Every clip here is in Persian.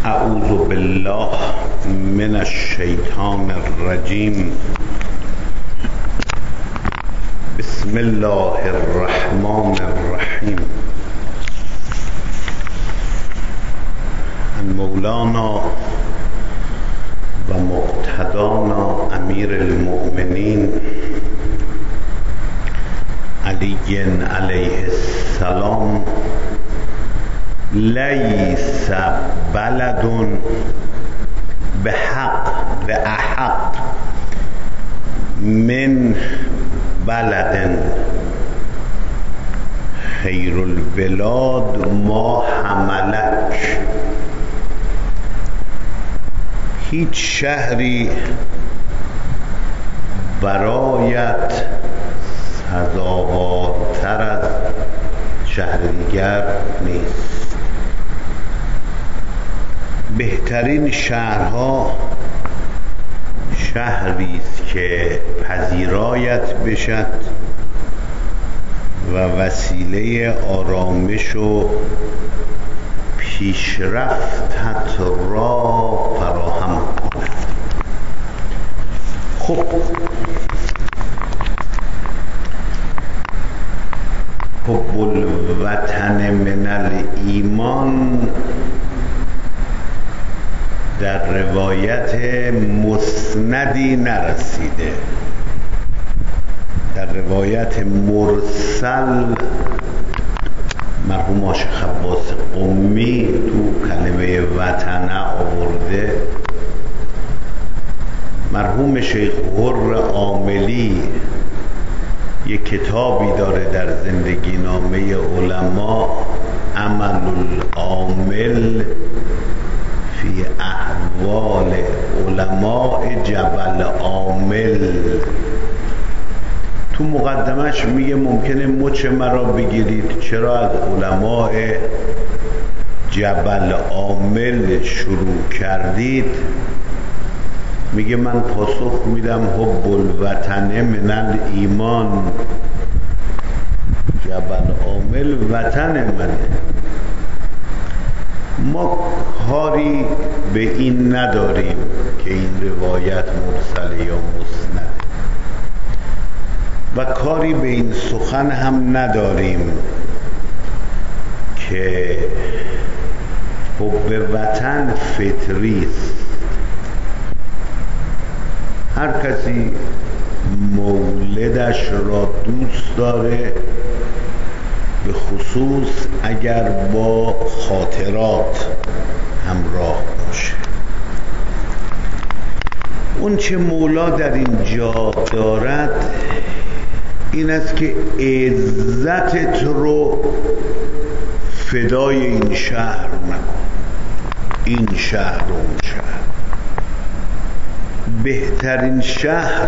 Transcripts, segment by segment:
اعوذ بالله من الشیطان الرجیم. بسم الله الرحمن الرحیم. عن مولانا و مقتدانا امیر المؤمنین علی علیه السلام: لیس بلد بحق و احق من بلد خیر البلاد ما حملک. هیچ شهری برایت سزاوارتر از شهر دیگر نیست. بهترین شهرها شهری است که پذیرایت بشد و وسیله آرامش و پیشرفتت را فراهم کند. خب حب الوطن من الایمان در روایت مسندی نرسیده. در روایت مرسل مرحوم شیخ عباس قمی تو کلمه وطن آورده. مرحوم شیخ حر عاملی یک کتابی داره در زندگی نامه علما، عمل العامل فی احوال علماء جبل عامل. تو مقدمش میگه ممکنه مچ مرا بگیرید چرا از علماء جبل عامل شروع کردید. میگه من پاسخ میدم حب الوطن من الایمان. جبل عامل وطن منه. ما کاری به این نداریم که این روایت مرسله یا مسنده و کاری به این سخن هم نداریم که حب وطن فطری است. هر کسی مولدش را دوست داره، به خصوص اگر با خاطرات همراه باشه. اون چه مولا در اینجا دارد این است که عزتت رو فدای این شهر نکن، این شهر و اون شهر. بهترین شهر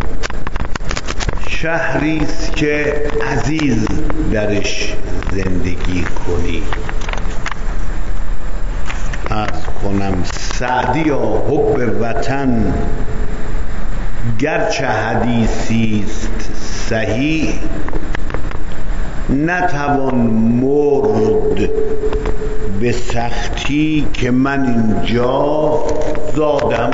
شهری است که عزیز درش زندگی کنی. عرض کنم سعدی حب وطن گرچه حدیثی است صحیح، نتوان مرد به سختی که من اینجا زادم.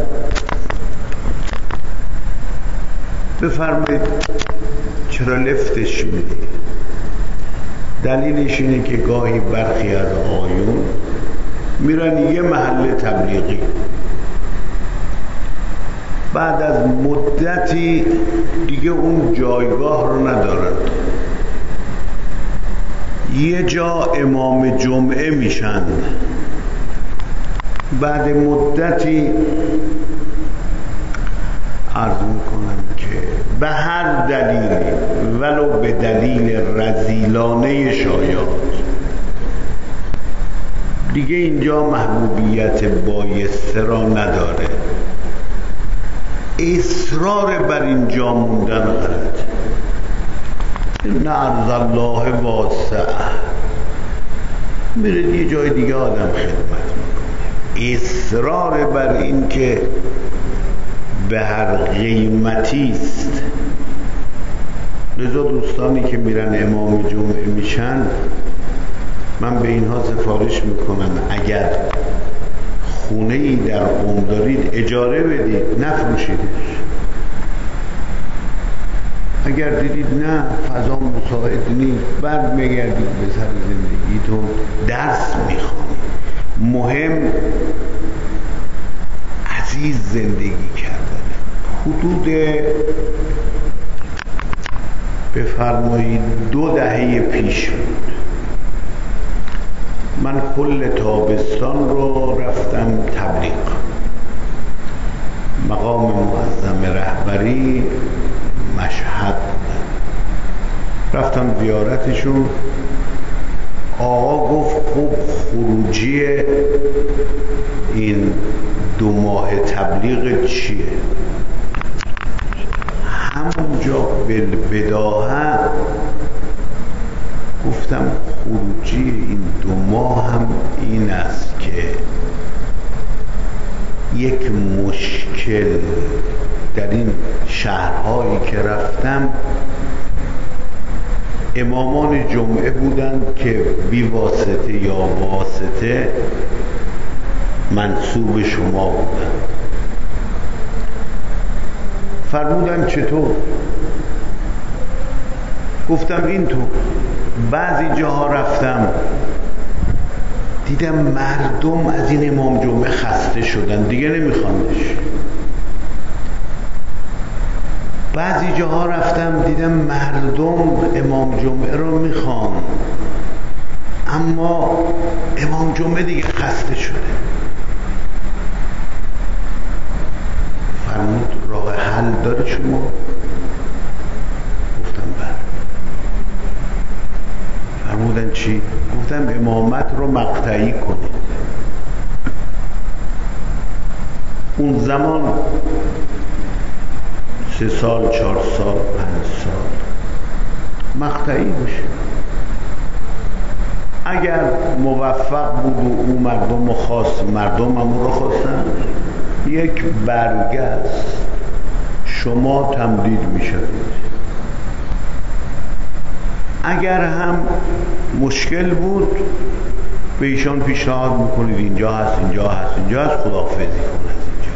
بفرمایید چرا لفتش میدی؟ دلیلش اینه که گاهی برخی از آیون میرن یه محل تبلیغی، بعد از مدتی دیگه اون جایگاه رو ندارن، یه جا امام جمعه میشن، بعد مدتی عرض میکنم که به هر دلیلی ولو به دلیل رذیلانه شایعات دیگه اینجا محبوبیت بایسته را نداره. اصرار بر اینجا موندن غلط. نه ارض الله واسعه، میره یه جای دیگه آدم خدمت میکنه. اصرار بر این که به هر قیمتی است. لذا دوستانی که میرن امام جمعه میشن، من به اینها سفارش میکنم اگر در قم دارید اجاره بدید، نفروشیدش. اگر دیدید نه فضا مساعد نیست، برمیگردید به سر زندگیتون، درس میخوانید. مهم عزیز زندگی کردن. حدود بفرمایید 2 دهه پیش بود، من کل تابستان رو رفتم تبلیغ، مقام معظم رهبری مشهد بودم، رفتم زیارتشون. آقا گفت خب خروجی این 2 ماه تبلیغ چیه؟ همونجا بالبداهه گفتم خروجی این 2 ماه هم این است که یک مشکل در این شهرهایی که رفتم، امامان جمعه بودند که بی واسطه یا واسطه منسوب شما بودند. فرمودن چطور؟ گفتم اینطور. بعضی جاها رفتم دیدم مردم از این امام جمعه خسته شدن، دیگه نمیخواندش. بعضی جاها رفتم دیدم مردم امام جمعه رو میخوان، اما امام جمعه دیگه خسته شده. فرمود راه حل داری شما؟ گفتم بله. فرمودن چی؟ گفتم امامت رو مقطعی کنید. اون زمان 3 سال 4 سال 5 سال مقطعی بشه. اگر موفق بود و او مردم رو خواست، مردم هم رو خواستن، یک برگه است، شما تمدید میشوید. اگر هم مشکل بود به ایشان پیشنهاد میکنید اینجا هست اینجا هست اینجا هست، خداحافظی کن از اینجا.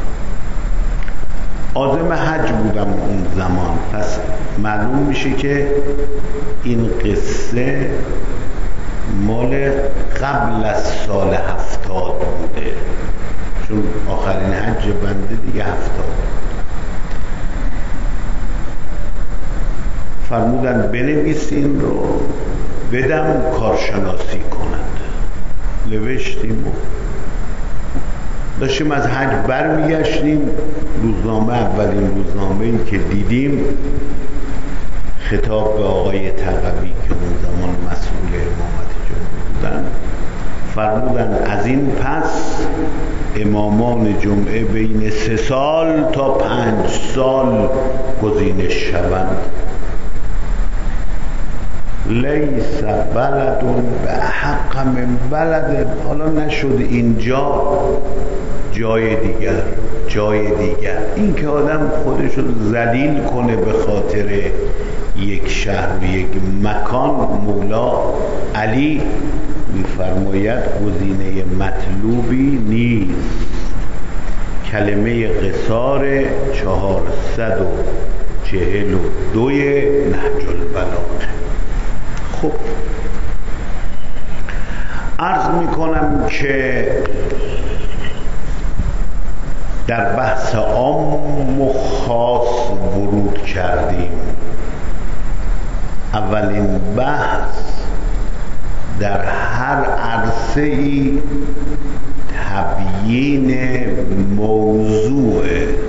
عازم حج بودم اون زمان، پس معلوم میشه که این قصه مال قبل از سال 70 بوده، چون آخرین حج بنده دیگه 70. فرمودن بنویس این رو بدم کارشناسی کنند. نوشتیم و داشتیم از حج برمیگشتیم. روزنامه، اولین روزنامه‌ای که دیدیم، خطاب به آقای تقوی که اون زمان مسئول امامت جمعه بودن، فرمودن از این پس امامان جمعه بین 3 سال تا 5 سال گزینش شوند. لیس بلد به حق من بلد. حالا نشد اینجا جای دیگر، جای دیگر. این که آدم خودشو ذلیل کنه به خاطر یک شهر و یک مکان، مولا علی میفرماید گزینه مطلوبی نیست. کلمه قصار 442 نهج البلاغه. خب عرض میکنم که در بحث عام و خاص ورود کردیم. اولین بحث در هر عرصه‌ای تبیین موضوع.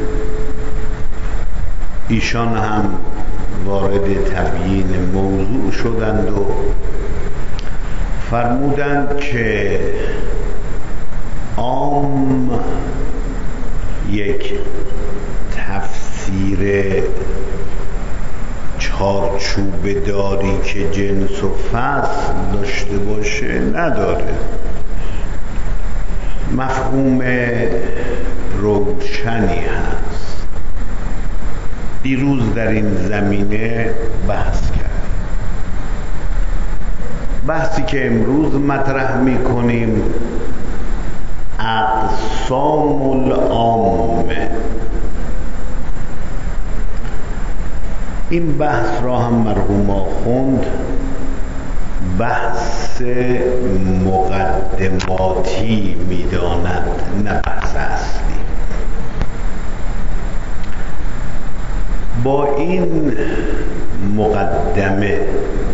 ایشان هم وارد تبیین موضوع شدند و فرمودند که عام یک تفسیر چارچوب داری که جنس و فصل داشته باشه نداره. مفهوم روشنی هست. دیروز در این زمینه بحث کرد. بحثی که امروز مطرح می‌کنیم عقل اقسام العامه. این بحث را هم مرحوم آخوند بحث مقدماتی میداند، نه بحث اصلی. با این مقدمه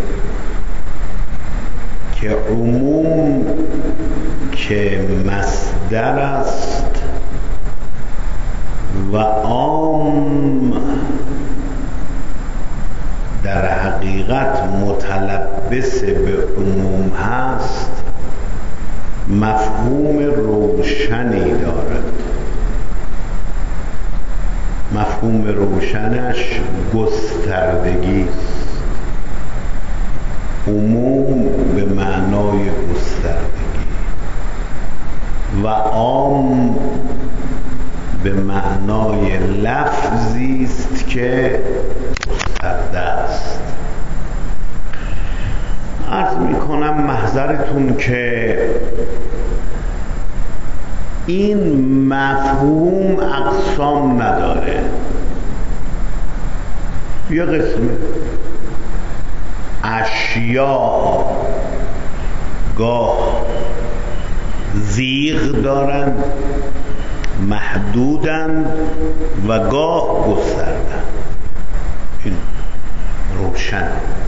که عموم که مصدر است و عام در حقیقت متلبس به عموم هست، مفهوم روشنی دارد. مفهوم روشنش گستردگی است. عموم به معنای گستردگی و عام به معنای لفظی است که گسترده است. عرض میکنم محضرتون که این مفهوم اقسام نداره. یه قسم اشیا گاه زیغ دارند، محدودند و گاه گستردند. این روشن.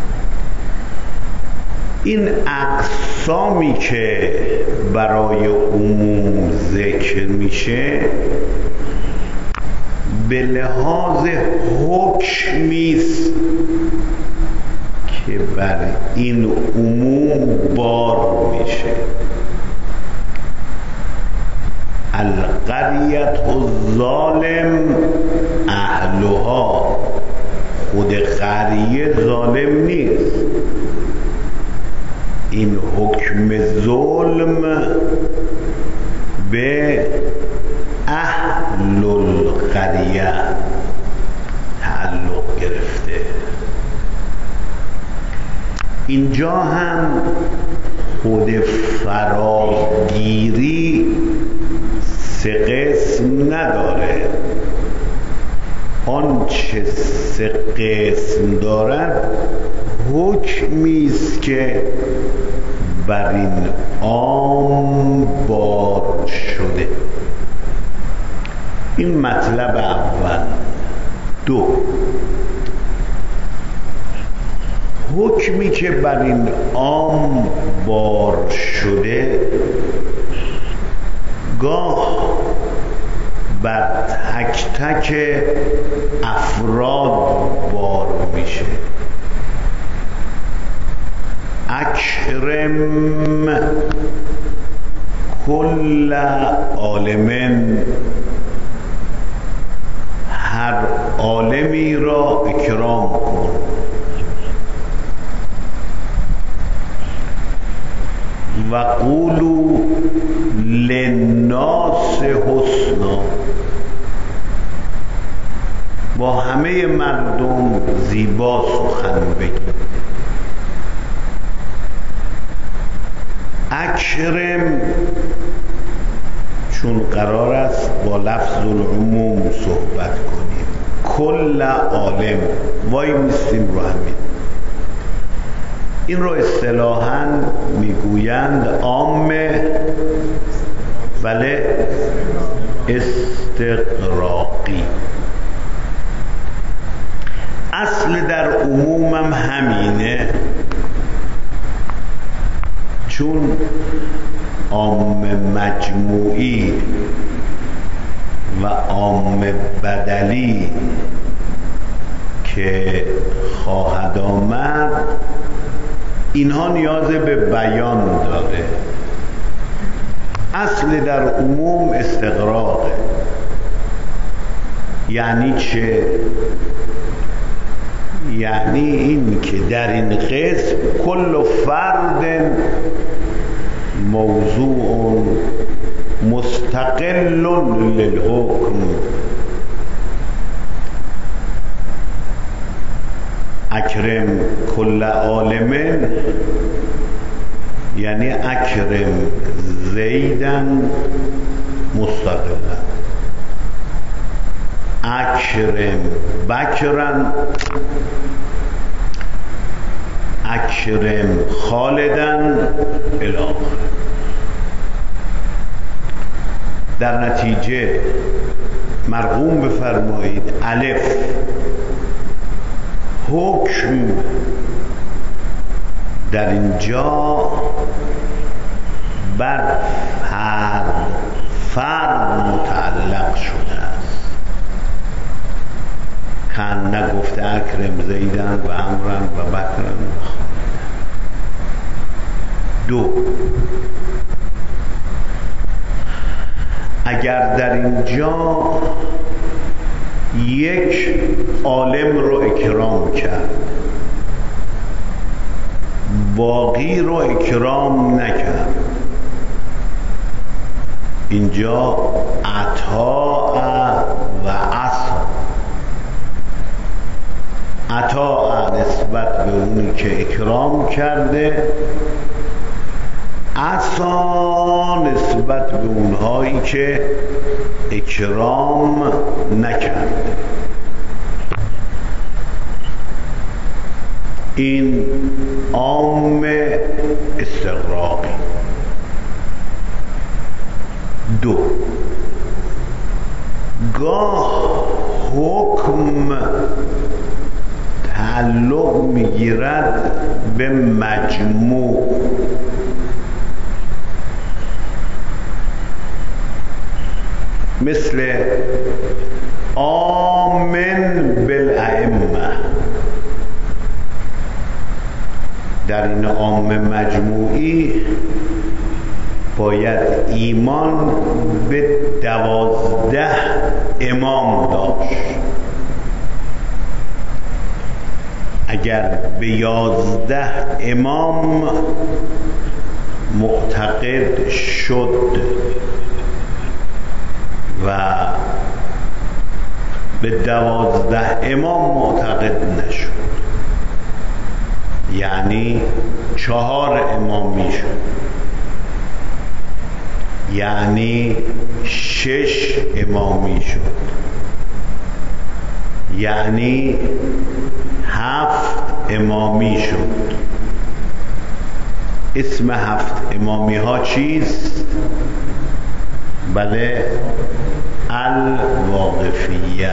این اقسامی که برای عموم ذکر میشه به لحاظ حکمیست که بر این عموم بار میشه. القریة الظالم اهلها، خود قریه ظالم نیست. این حکم ظلم به اهل القریه تعلق گرفته. اینجا هم خود فراگیری سه قسم نداره. آنچه سه قسم دارد حکمی است که بر این عام بار شده. این مطلب اول. دو، حکمی که بر این عام بار شده گاه بر تک تک افراد بار میشه. اکرم کل عالم، هر عالمی را اکرام کن. و قولوا للناس حسنا، با همه مردم زیبا سخن بگید. اکرم چون قرار است با لفظ العموم صحبت کنیم، کل عالم وای میستیم رو همین. این رو اصطلاحاً میگویند عامه، بله، استغراقی. اصل در عمومم همینه، چون عام مجموعی و عام بدلی که خواهد آمد اینها نیاز به بیان داره. اصل در عموم استغراقه. یعنی چه؟ یعنی این که در این قسم کل فرد موضوع مستقل للحکم. اکرم کل عالم یعنی اکرم زیدن مستقلا. اکرم بکرن، اکرم خالدن الاخر. در نتیجه مرقوم بفرمایید الف حکم در اینجا بر فرد متعلق شده است. کان نگفته اکرم زیدن و امرن و بکرن و خالدن. دو، اگر در اینجا یک عالم رو اکرام کرد، باقی رو اکرام نکرد، اینجا عطاء و عصا. عطاء نسبت به اونی که اکرام کرده، عصا نسبت به اونهایی که اکرام نکرده. این عام استغراقی. دو، گاه حکم تعلق میگیرد به مجموع، مثل آمن بالائمه. در این عام مجموعی باید ایمان به 12 امام داشت. اگر به 11 امام معتقد شد و به 12 امام معتقد نشد، یعنی 4 امام میشد، یعنی 6 امامی شد، یعنی 7 امامی شد. اسم 7 امامی ها چیست؟ بله، الواقفیه.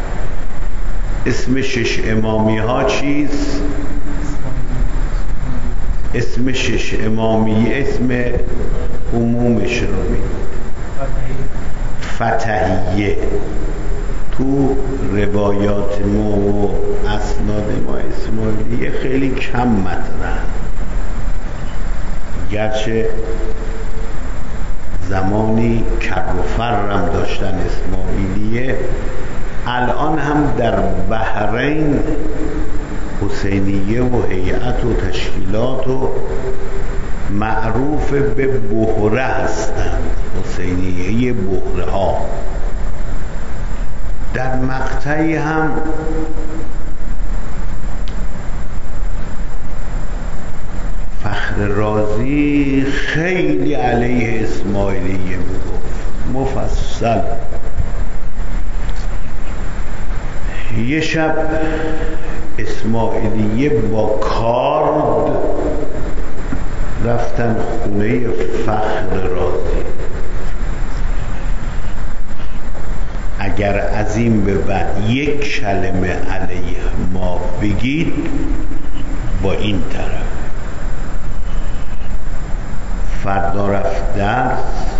اسم 6 امامی ها چیست؟ اسم 6 امامی اسم عمومش رو بگید. فتحیه. تو روایات ما و اسناد ما اسماعیلیه خیلی کم مطرح، گرچه زمانی کر و فرم داشتن اسماعیلیه، الان هم در بحرین حسینیه و هیئت و تشکیلات و معروف به بحره هستند، حسینیه بحره ها. در مقطعی هم فخر رازی خیلی علیه اسماعیلیه میگفت، مفصل. یه شب اسماعیلیه با کارد رفتن خونه فخر رازی. اگر از این به بعد یک کلمه علیه ما بگید با این طرف. فردا رفت درس،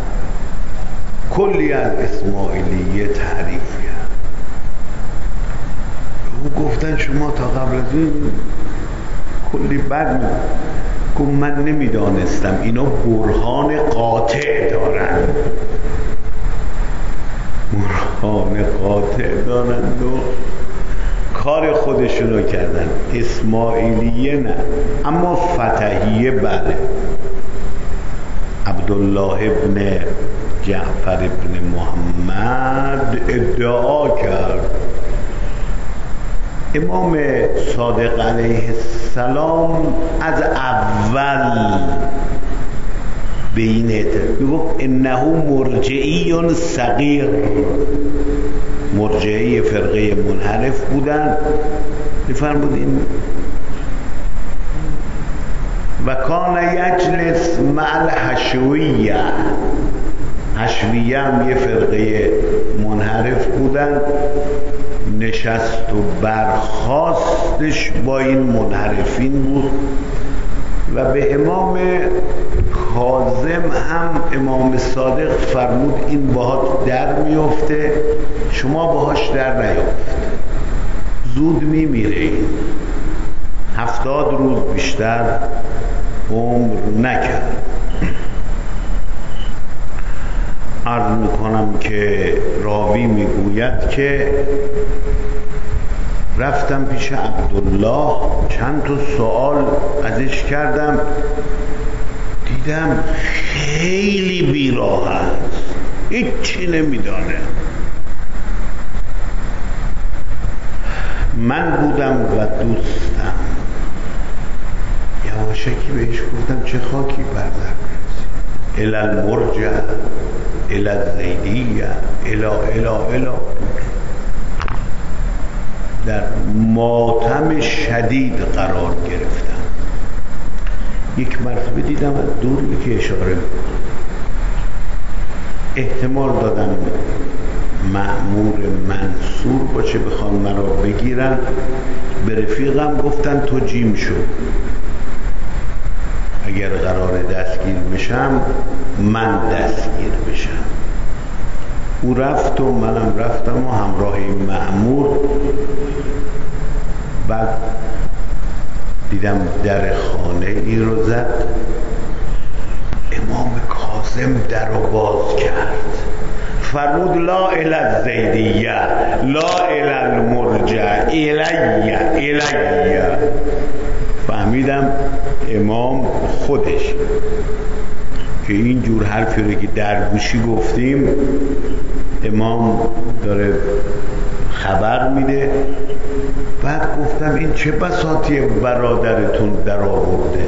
کلی از اسماعیلیه تعریف کرد. او گفتن شما تا قبل از این کلی بد گفت من نمیدانستم اینا برهان قاطع دارن، برهان قاطع دارند و کار خودشونو کردن. اسماعیلیه نه، اما فتحیه بله. عبدالله ابن جعفر ابن محمد ادعا کرد امام صادق علیه السلام از اول به این اعتقاد میگفت انه مرجعی صغیر، مرجعی فرقه منحرف بودن. میفرمود این و کان یجلس مع الحشویه، حشویه هم یه فرقه منحرف بودن، نشست و برخاستش با این منحرفین بود. و به امام کاظم هم امام صادق فرمود این باهات در میفته، شما باهاش در نیفت، زود میمیره، این 70 روز بیشتر عمر نکرد. عرض میکنم که راوی میگوید که رفتم پیش عبدالله، چند تا سوال ازش کردم، دیدم خیلی بیراه است، هیچی نمیدانه. من بودم و دوستم یواشکی بهش گفتم چه خاکی بردر الی المرجع الی الزیدیه الی در ماتم شدید قرار گرفتم. یک مرتبه دیدم از دور که اشاره احتمال دادم مأمور منصور باشه بخوان مرا بگیرن. به رفیقم گفتن تو جیم شو، اگر قرار دستگیر بشم من دستگیر بشم. او رفت و منم رفتم و همراه این مأمور. بعد دیدم در خانه ای رو زد، امام کاظم در رو باز کرد، فرمود لا الی الزیدیه لا الی المرجع الی. فهمیدم امام خودش که این جور حرفی رو که در گوشی گفتیم امام داره خبر میده. بعد گفتم این چه بساطی برادرتون در آورده؟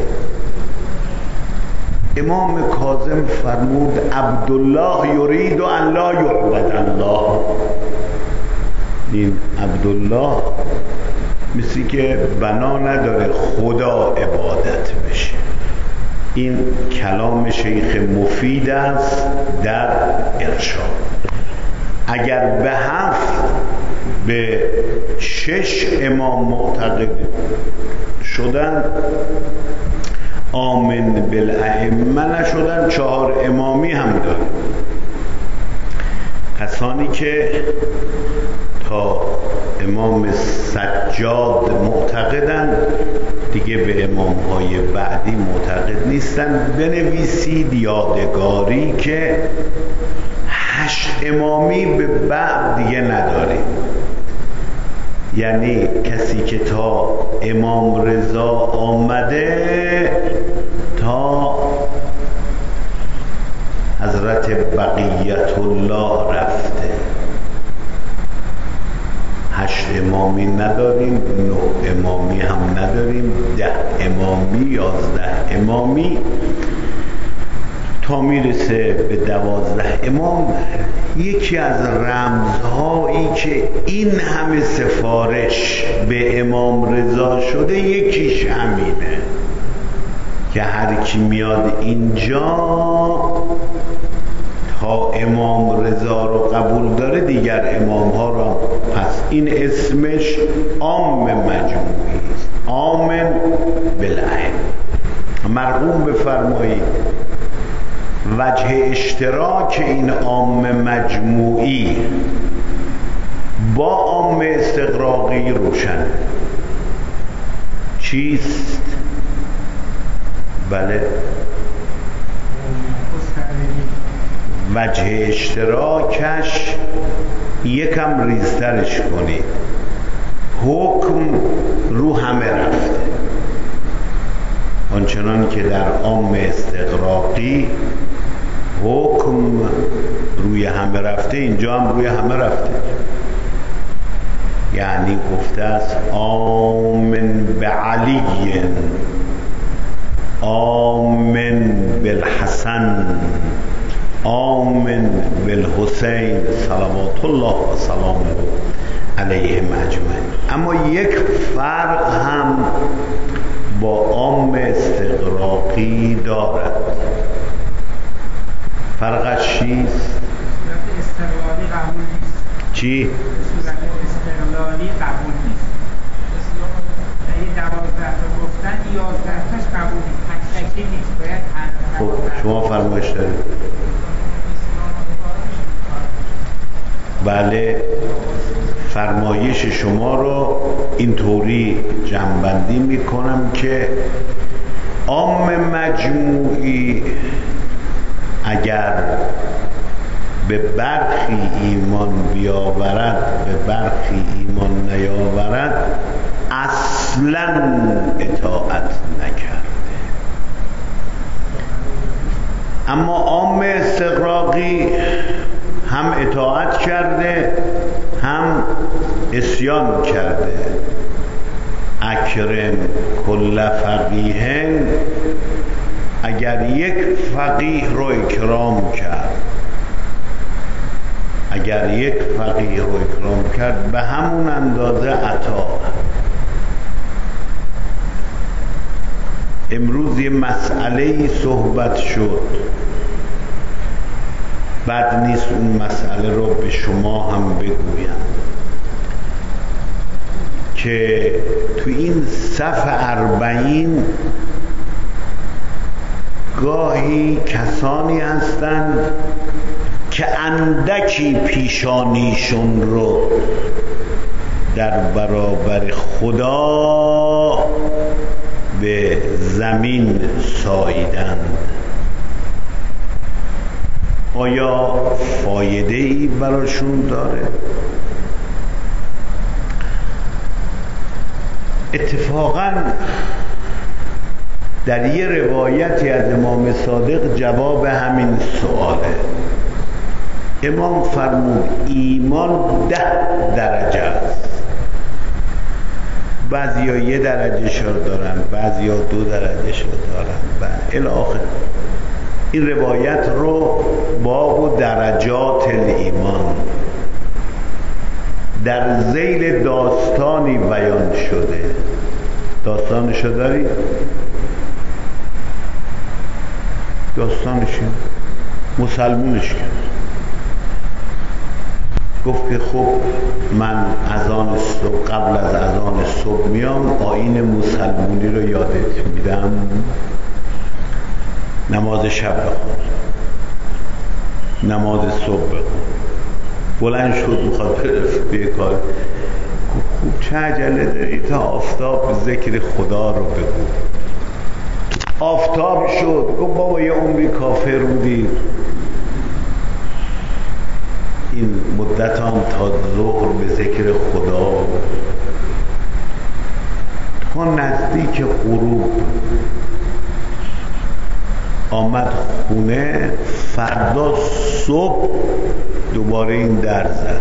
امام کاظم فرمود عبدالله یرید ان لا یعبد الله. این عبدالله مثل که بنا نداره خدا عبادت بشه. این کلام شیخ مفید است در ارشاد. اگر به 7 به 6 امام معتقد شدن آمن بالائمه نشدن، 4 امامی هم دارن. کسانی که تا امام سجاد معتقدن دیگه به امامهای بعدی معتقد نیستن. بنویسید یادگاری که 8 امامی به بعد دیگه نداریم. یعنی کسی که تا امام رضا آمده تا حضرت بقیت الله رفته. 8 امامی نداریم، 9 امامی هم نداریم، 10 امامی، 11 امامی تا میرسه به 12 امام. یکی از رمزهایی که این همه سفارش به امام رضا شده یکیش همینه که هر کی میاد اینجا تا امام رضا رو قبول داره دیگر امام ها رو. پس این اسمش عام مجموعی است، آمن بالعین. مرقوم بفرمایید وجه اشتراک این عام مجموعی با عام استغراقی روشن چیست؟ بله، وجه اشتراکش یکم ریزترش کنید، حکم رو همه رفته. آنچنان که در عام استغراقی حکم روی همه رفته، اینجا هم روی همه رفته. یعنی گفته است آمن به علی آمن بالحسن آمن بالحسین صلوات الله و سلامه علیهم اجمعین. اما یک فرق هم با عام استغراقی دارد. فرقش چیست؟ استقلالی قبول نیست. چی؟ صورت استقلالی قبول نیست. اگه 12 تا گفتن 11 تاش قبول نیست. تک نیست. باید هر خب شما فرمایش دارید؟ بله، فرمایش شما رو اینطوری جمع‌بندی میکنم که عام مجموعی اگر به برخی ایمان بیاورد به برخی ایمان نیاورد اصلا اطاعت نکرده. اما عام استغراقی هم اطاعت کرده هم عصیان کرده. اکرم کل فقیه، اگر یک فقیه رو اکرام کرد، اگر یک فقیه رو اکرام کرد به همون اندازه عطا. امروز یه مسئله صحبت شد، بد نیست اون مسئله رو به شما هم بگویم که تو این صف 40 گاهی کسانی هستند که اندکی پیشانیشون رو در برابر خدا به زمین ساییدند. آیا فایده ای براشون داره؟ اتفاقاً در یه روایتی از امام صادق جواب همین سؤاله. امام فرمود ایمان 10 درجه است. بعضیا 1 درجه شو دارن، بعضیا 2 درجه شو دارن و الی آخر. این روایت رو باب درجات الایمان در ذیل داستانی بیان شده. داستانشو داری؟ داستانش مسلمونش کرد. گفت که خب من اذان صبح، قبل از اذان صبح میام آیین مسلمونی رو یادت میدم، نماز شب بخون، نماز صبح بخون. بلند شد میخواد به کار. خوب چه عجله داری تا آفتاب ذکر خدا رو بگو. آفتاب شد گفت بابا یه عمری کافر بودی، این مدت هم تا ظهر به ذکر خدا تا نزدیک غروب آمد خونه. فردا صبح دوباره این در زد.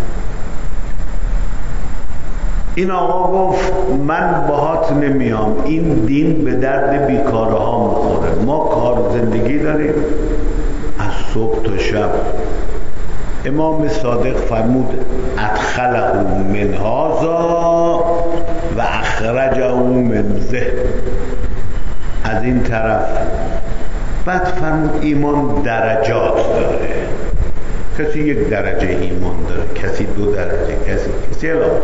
این آقا گفت من باهات نمیام، این دین به درد بیکارها میخوره، ما کار زندگی داریم از صبح تا شب. امام صادق فرمود ادخله من هذا و اخرجه من ذه، از این طرف. بعد فرمود ایمان درجات داره. کسی 1 درجه ایمان داره، کسی 2 درجه، کسی الاخر.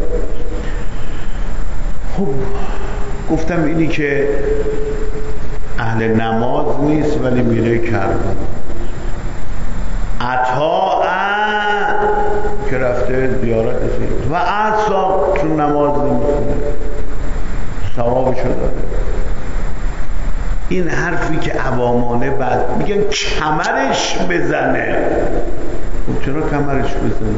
خب گفتم اینی که اهل نماز نیست ولی میره کربلا. عطا که رفته زیارت رسید و عصا چون نماز نمیخونه ثوابشو داره. این حرفی که عوامانه بعد میگن کمرش بزنه. خب چرا کمرش بزنه؟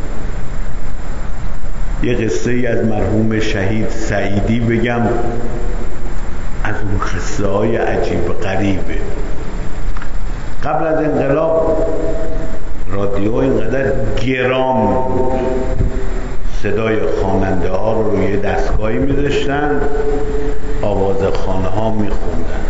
یه قصه ای از مرحوم شهید سعیدی بگم، از اون قصه های عجیب غریبه. قبل از انقلاب رادیو اینقدر گران بود، صدای خواننده ها رو روی دستگاهی میذاشتن، آواز خانه ها میخوندن.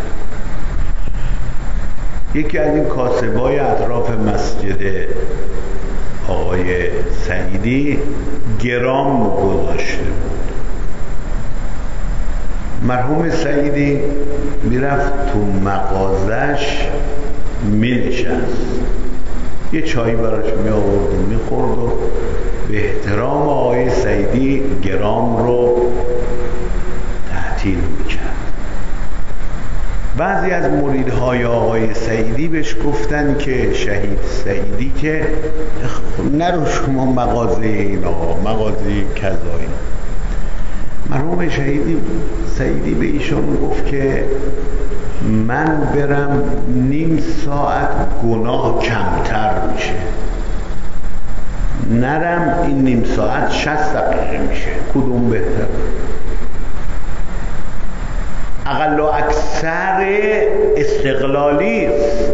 یکی از این کاسبای اطراف مسجد آقای سعیدی گرام گذاشته بود. مرحوم سعیدی میرفت تو مغازش مینشست، یه چایی براش می آورد و میخورد و به احترام آقای سعیدی گرام رو تعطیل میکرد. بعضی از مریدهای آقای سعیدی بهش گفتن که شهید سعیدی که نرو شما مغازه این آقا، مغازه کذایی. مرحوم سعیدی به ایشون گفت که من برم نیم ساعت گناه کمتر میشه، نرم این نیم ساعت 60 دقیقه میشه، کدوم بهتر؟ اقل و اکثر استقلالی است.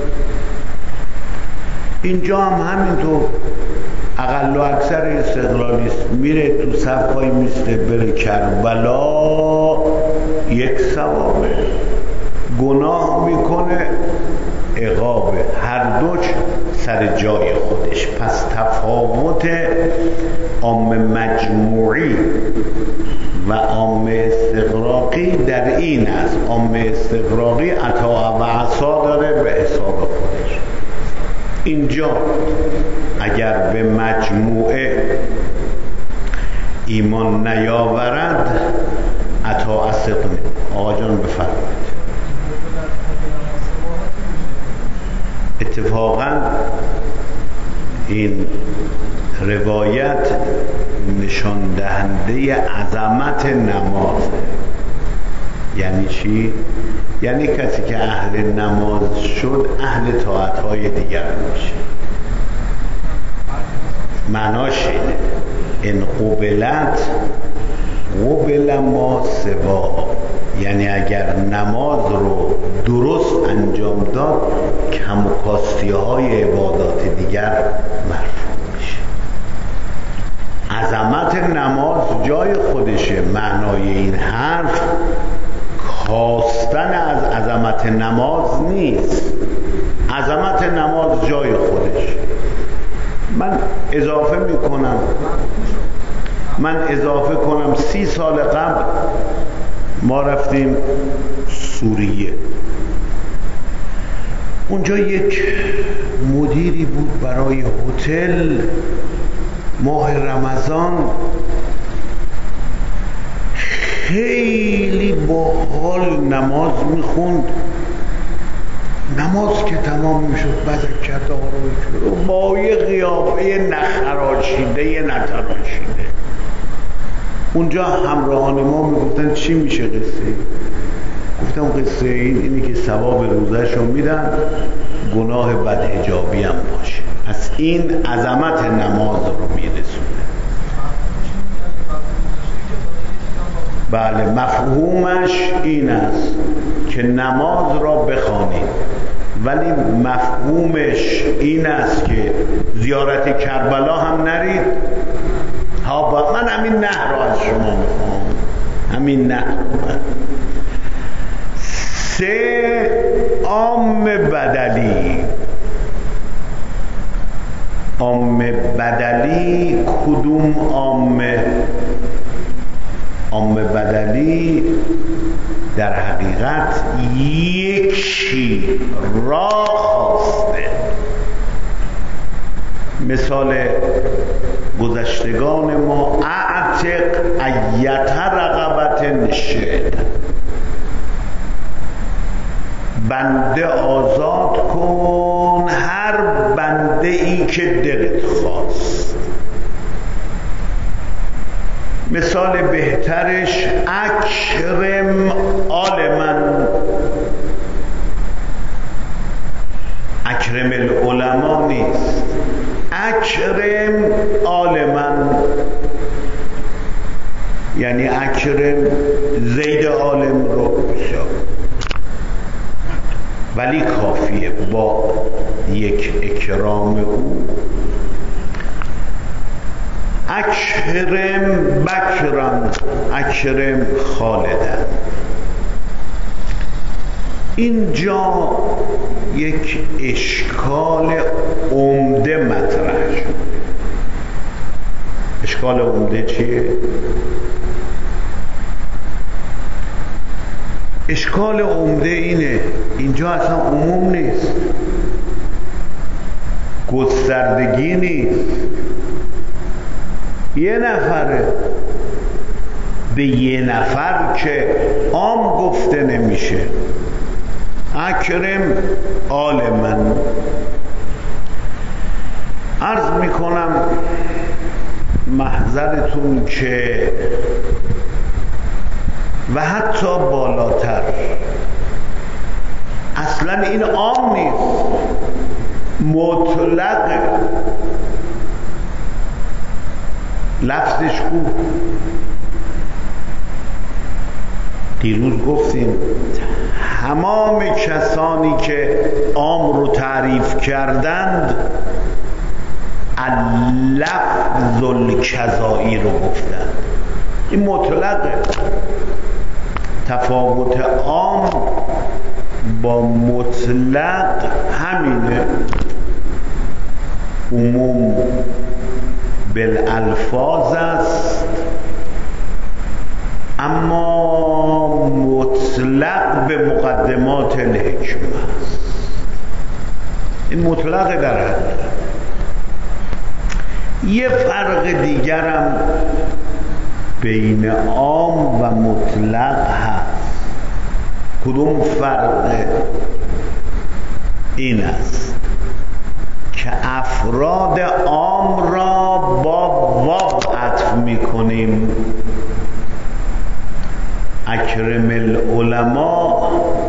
اینجا هم همینطور اقل و اکثر استقلالی است. میره تو صف وای میسته بره کربلا، یک ثوابه، گناه میکنه عقابه، هر دوش سر جای خودش. پس تفاوت عام مجموعی و عام استغراقی در این است. عام استغراقی عطا و عصا داره به حساب خودش. اینجا اگر به مجموعه ایمان نیاورد عطا عصا کنه. آقا جان بفرمایید. اتفاقا این روایت نشان دهنده عظمت نماز. یعنی چی؟ یعنی کسی که اهل نماز شد اهل طاعت‌های دیگر میشه. معناش اینه ان قبلت قبل ما سوا، یعنی اگر نماز رو درست انجام داد کم و کاستی های عبادات دیگر مرفوع میشه. عظمت نماز جای خودشه. معنای این حرف کاستن از عظمت نماز نیست. عظمت نماز جای خودش. من اضافه کنم 30 سال قبل ما رفتیم سوریه. اونجا یک مدیری بود برای هتل، ماه رمضان خیلی باحال نماز میخوند. نماز که تمام میشد بزکت آرای شد با یه قیافه نخراشیده نتراشیده. اونجا همراهان ما میگفتن چی میشه قصه؟ گفتم قصه اینی که ثواب روزش رو میدن، گناه بدحجابی هم باشه. پس این عظمت نماز رو میرسونه. بله، مفهومش این است که نماز را بخوانید، ولی مفهومش این است که زیارت کربلا هم نرید. ها، من همین نه را از شما میخوام، همین نه. 3 عام بدلی. عام بدلی کدوم عامه؟ عام بدلی در حقیقت یکی را خواسته. مثال گذشتگان ما اعتق ایت رقبت نشد، بنده آزاد کن هر بنده ای که دلت خواست. مثال بهترش اکرم آل من. اکرم العلماء نیست، اکرم آل من، یعنی اکرم زید عالم رو بشو. ولی کافیه با یک اکرام او اکرم بکران اکرم خالدن. اینجا یک اشکال عمده مطرح شد. اشکال عمده چیه؟ اشکال عمده اینه اینجا اصلا عموم نیست، گستردگی نیست، یه نفره. به یه نفر که عام گفته نمیشه. اکرم آل من. عرض میکنم محضرتون که و حتی بالاتر اصلا این عام نیست، مطلقه. لفظش کو؟ دیروز گفتیم تمام کسانی که عام رو تعریف کردند اللفظ الکذایی رو گفتند. این مطلقه. تفاوت عام با مطلق همینه. عموم بالالفاظ است اما مطلق به مقدمات الحکمه است. این مطلق در حد. یه فرق دیگرم بین عام و مطلق هست. کدوم فرق؟ این است که افراد عام را با واو عطف میکنیم. اکرم العلماء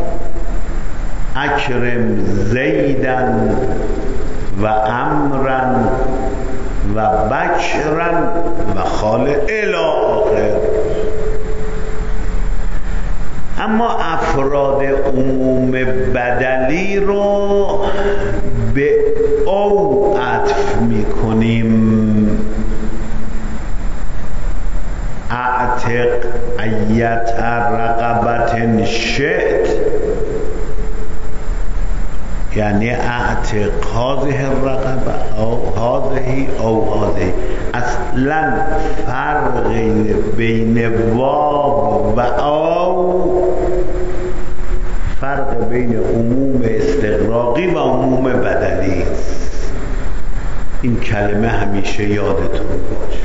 اکرم زیدن و امرن و بکرن و خالد الی آخر. اما افراد عموم بدلی رو به او عطف میکنیم. اعتق ایت رقبت شئت، یعنی اعتق هذه الرقبه او هذه او هذه. اصلا فرق بین واو و او فرق بین عموم استغراقی و عموم بدلی است. این کلمه همیشه یادتون باشه.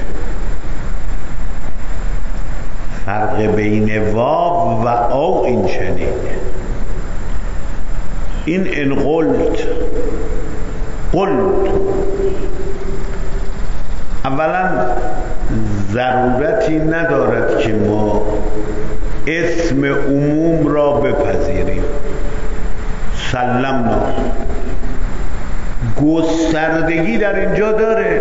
فرق بین واو و او این چنینه. این ان قلت اولا ضرورتی ندارد که ما اسم عموم را بپذیریم. سلمنا گستردگی در اینجا داره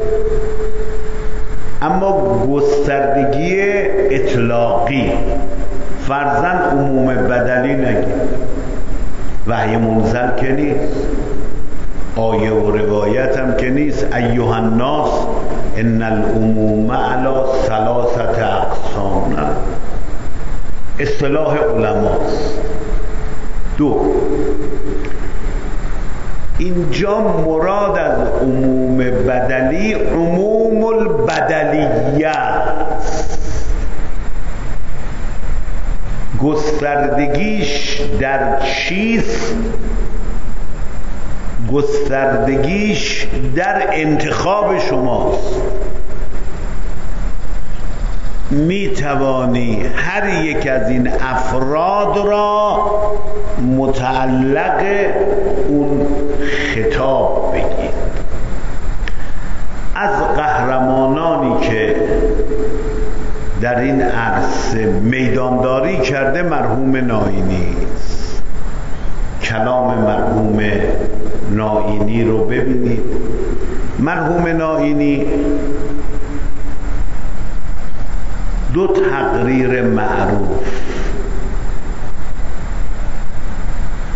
اما گستردگی اطلاقی. فرضاً عموم بدلی نگید، وحی منزل که نیست، آیه و روایت هم که نیست. ایها الناس ان العموم علی ثلاثه اقسام. نه، اصطلاح علماست. دو، اینجا مراد از عموم بدلی عموم البدلیه. گستردگیش در چیست؟ گستردگیش در انتخاب شماست. می توانی هر یک از این افراد را متعلق اون خطاب بگیر. از قهرمانانی که در این عرصه میدانداری کرده مرحوم نائینی است. کلام مرحوم نائینی رو ببینید. مرحوم نائینی دو تقریر معروف،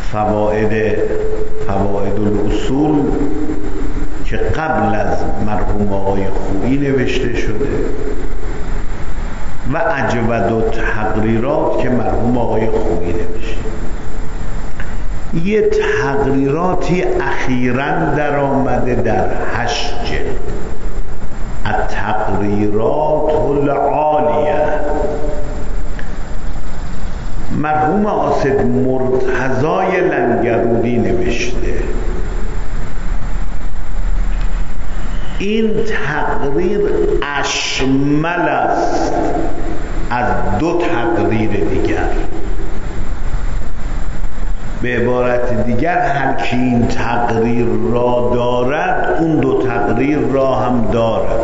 فوائد الاصول که قبل از مرحوم مرحوم آقای خویی نوشته شده و اجود التقریرات که مرحوم آقای خویی نوشته. یه تقریراتی اخیراً در آمده در 8 جلد، التقریرات العالیه، مرحوم قاصد مرتضای لنگرودی نوشته. این تقریر اشمل است از 2 تقریر دیگر. به عبارت دیگر هر کی این تقریر را دارد اون 2 تقریر را هم دارد.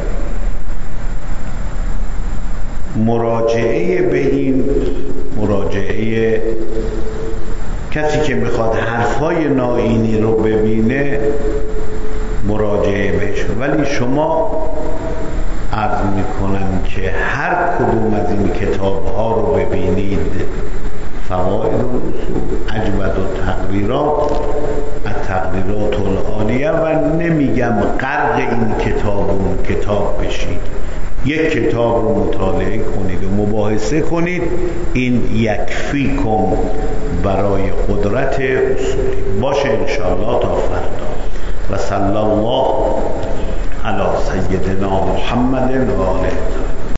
مراجعه به این، مراجعه کسی که میخواد حرفای نائینی رو ببینه مراجعه بهش. ولی شما عرض میکنم که هر کدوم از این کتاب ها رو ببینید، فوائد الاصول، اجود التقریرات، التقریرات العالیه، و نمیگم غرق این کتاب و اون کتاب بشید، یک کتاب رو مطالعه کنید و مباحثه کنید، این یکفیکم برای قدرت اصولی باشه انشاءالله. تا فردا. و صلی الله علی سیدنا محمد و آله.